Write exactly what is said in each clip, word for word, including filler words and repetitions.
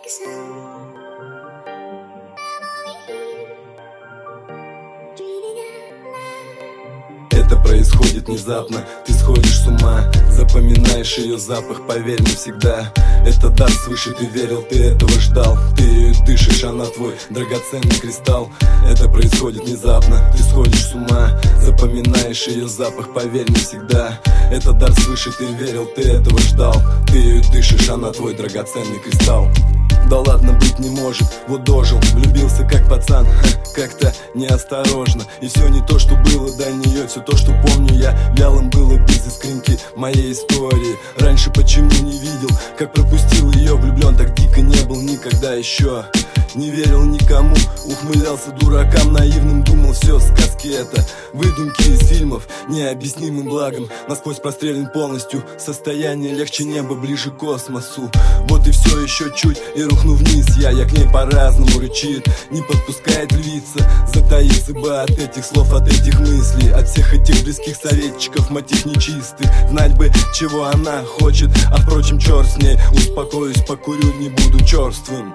Это происходит внезапно, ты сходишь с ума, запоминаешь ее запах, поверь навсегда. Это дар свыше, ты верил, ты этого ждал. Ты ее дышишь, она твой драгоценный кристалл. Это происходит внезапно, ты сходишь с ума, запоминаешь ее запах, поверь навсегда. Это дар свыше, ты верил, ты этого ждал. Ты ее дышишь, она твой драгоценный кристалл. Да ладно, быть не может, вот дожил, влюбился как пацан, ха, как-то неосторожно. И все не то, что было до нее, все то, что помню я, вялым было без искринки моей истории. Раньше почему не видел, как пропустил ее, влюблен так дико не был никогда еще. Не верил никому, ухмылялся дуракам наивным, думал все, сказки это, выдумки из фильмов, необъяснимым благом. Насквозь прострелен полностью, состояние легче неба, ближе к космосу. Вот и все, еще чуть, и рухну вниз я, я к ней по-разному рычит, не подпускает львица, затаиться бы от этих слов, от этих мыслей, от всех этих близких советчиков, мотив нечистый. Знать бы, чего она хочет, а впрочем, черт с ней, успокоюсь, покурю, не буду черствым.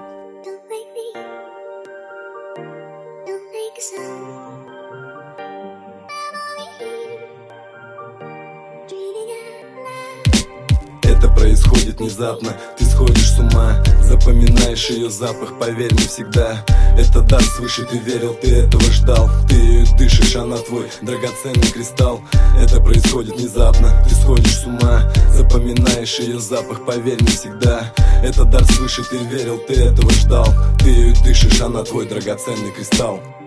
Это происходит внезапно, ты сходишь с ума, запоминаешь ее запах, поверь навсегда. Это дар свыше, ты верил, ты этого ждал. Ты ее дышишь, она твой драгоценный кристалл. Это происходит внезапно, ты сходишь с ума, запоминаешь ее запах, поверь навсегда. Это дар свыше, ты верил, ты этого ждал. Ты ее дышишь, она твой драгоценный кристалл.